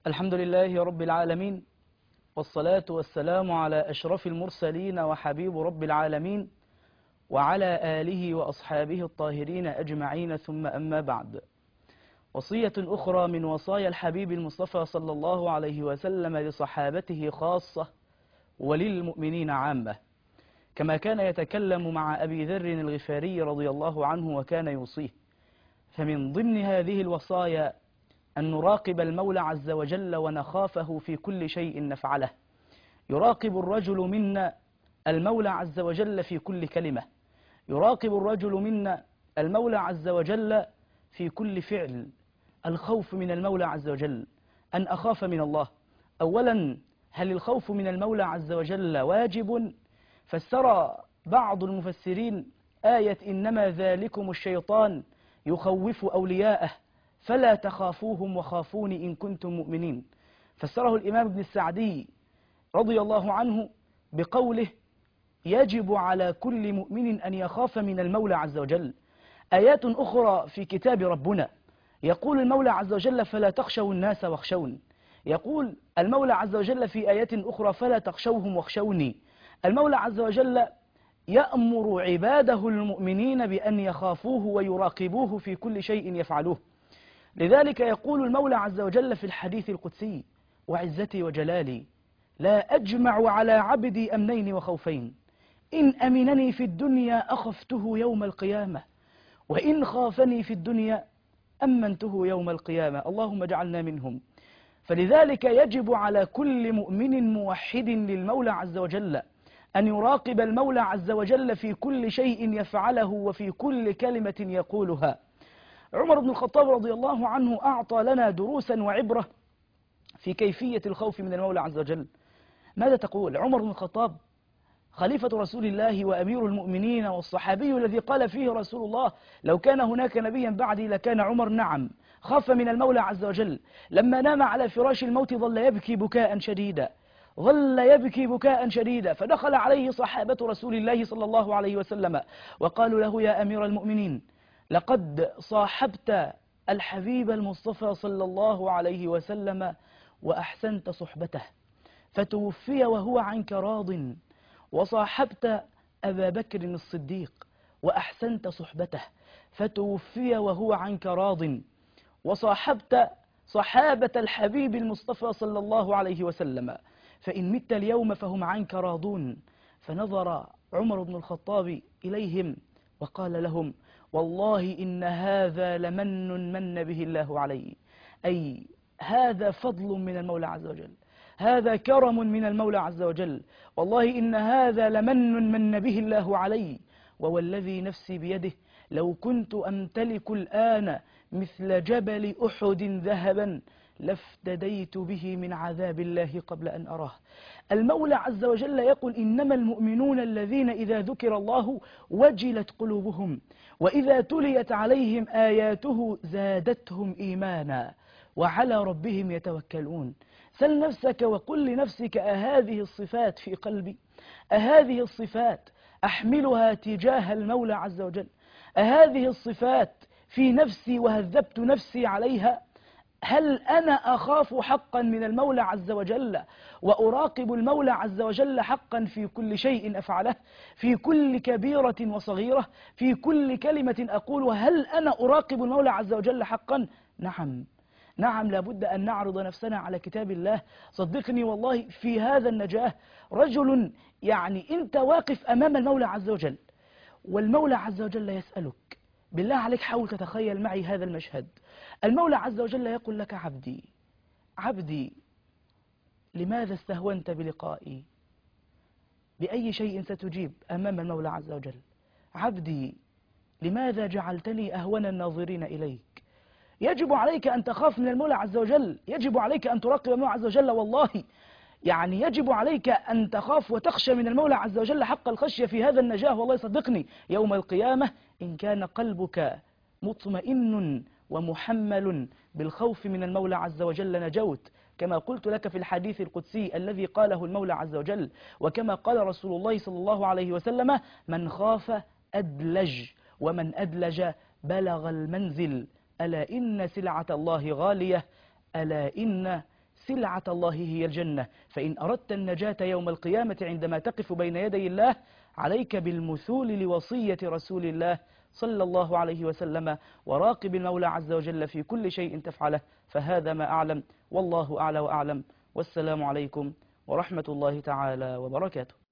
الحمد لله رب العالمين، والصلاة والسلام على أشرف المرسلين وحبيب رب العالمين، وعلى آله وأصحابه الطاهرين أجمعين، ثم أما بعد. وصية أخرى من وصايا الحبيب المصطفى صلى الله عليه وسلم لصحابته خاصة وللمؤمنين عامة، كما كان يتكلم مع أبي ذر الغفاري رضي الله عنه وكان يوصيه. فمن ضمن هذه الوصايا أن نراقب المولى عز وجل ونخافه في كل شيء نفعله. يراقب الرجل منا المولى عز وجل في كل كلمة، يراقب الرجل منا المولى عز وجل في كل فعل. الخوف من المولى عز وجل، أن أخاف من الله. أولا، هل الخوف من المولى عز وجل واجب؟ فسر بعض المفسرين آية إنما ذلكم الشيطان يخوف أولياءه فلا تخافوهم وخافوني إن كنتم مؤمنين. فسره الإمام ابن السعدي رضي الله عنه بقوله يجب على كل مؤمن أن يخاف من المولى عز وجل. آيات أخرى في كتاب ربنا يقول المولى عز وجل فلا تخشوا الناس واخشون. يقول المولى عز وجل في آيات أخرى فلا تخشوهم واخشوني. المولى عز وجل يأمر عباده المؤمنين بأن يخافوه ويراقبوه في كل شيء يفعلوه. لذلك يقول المولى عز وجل في الحديث القدسي وعزتي وجلالي لا أجمع على عبدي أمنين وخوفين، إن أمنني في الدنيا أخفته يوم القيامة، وإن خافني في الدنيا أمنته يوم القيامة. اللهم اجعلنا منهم. فلذلك يجب على كل مؤمن موحد للمولى عز وجل أن يراقب المولى عز وجل في كل شيء يفعله وفي كل كلمة يقولها. عمر بن الخطاب رضي الله عنه أعطى لنا دروسا وعبرة في كيفية الخوف من المولى عز وجل. ماذا تقول؟ عمر بن الخطاب خليفة رسول الله وأمير المؤمنين والصحابي الذي قال فيه رسول الله لو كان هناك نبيا بعدي لكان عمر. نعم، خاف من المولى عز وجل. لما نام على فراش الموت ظل يبكي بكاء شديدا، ظل يبكي بكاء شديدا، فدخل عليه صحابة رسول الله صلى الله عليه وسلم وقالوا له يا أمير المؤمنين لقد صاحبت الحبيب المصطفى صلى الله عليه وسلم وأحسنت صحبته فتوفي وهو عنك راض، وصاحبت أبا بكر الصديق وأحسنت صحبته فتوفي وهو عنك راض، وصاحبت صحابة الحبيب المصطفى صلى الله عليه وسلم فإن مت اليوم فهم عنك راضون. فنظر عمر بن الخطاب إليهم وقال لهم والله إن هذا لمن من به الله علي، أي هذا فضل من المولى عز وجل، هذا كرم من المولى عز وجل، والله إن هذا لمن من به الله علي، ووالذي نفسي بيده لو كنت أمتلك الآن مثل جبل أحد ذهبا لافتديت به من عذاب الله قبل أن أراه. المولى عز وجل يقول إنما المؤمنون الذين إذا ذكر الله وجلت قلوبهم وإذا تليت عليهم آياته زادتهم إيمانا وعلى ربهم يتوكلون. سل نفسك وقل لنفسك أهذه الصفات في قلبي؟ أهذه الصفات أحملها تجاه المولى عز وجل؟ أهذه الصفات في نفسي وهذبت نفسي عليها؟ هل أنا أخاف حقا من المولى عز وجل وأراقب المولى عز وجل حقا في كل شيء أفعله، في كل كبيرة وصغيرة، في كل كلمة أقولها؟ هل أنا أراقب المولى عز وجل حقا؟ نعم، نعم، لابد أن نعرض نفسنا على كتاب الله. صدقني والله في هذا النجاة رجل أنت واقف أمام المولى عز وجل والمولى عز وجل يسألك، بالله عليك حاول تتخيل معي هذا المشهد. المولى عز وجل يقول لك عبدي عبدي لماذا استهونت بلقائي؟ بأي شيء ستجيب أمام المولى عز وجل؟ عبدي لماذا جعلتني أهون الناظرين إليك؟ يجب عليك أن تخاف من المولى عز وجل، يجب عليك أن تراقب المولى عز وجل. والله يجب عليك أن تخاف وتخشى من المولى عز وجل حق الخشية في هذا النجاة. والله صدقني يوم القيامة إن كان قلبك مطمئن ومحمل بالخوف من المولى عز وجل نجوت، كما قلت لك في الحديث القدسي الذي قاله المولى عز وجل، وكما قال رسول الله صلى الله عليه وسلم من خاف أدلج ومن أدلج بلغ المنزل، ألا إن سلعة الله غالية، ألا إن سلعة الله هي الجنة، فإن أردت النجاة يوم القيامة عندما تقف بين يدي الله عليك بالمثول لوصية رسول الله صلى الله عليه وسلم، وراقب المولى عز وجل في كل شيء تفعله. فهذا ما أعلم، والله أعلى وأعلم، والسلام عليكم ورحمة الله تعالى وبركاته.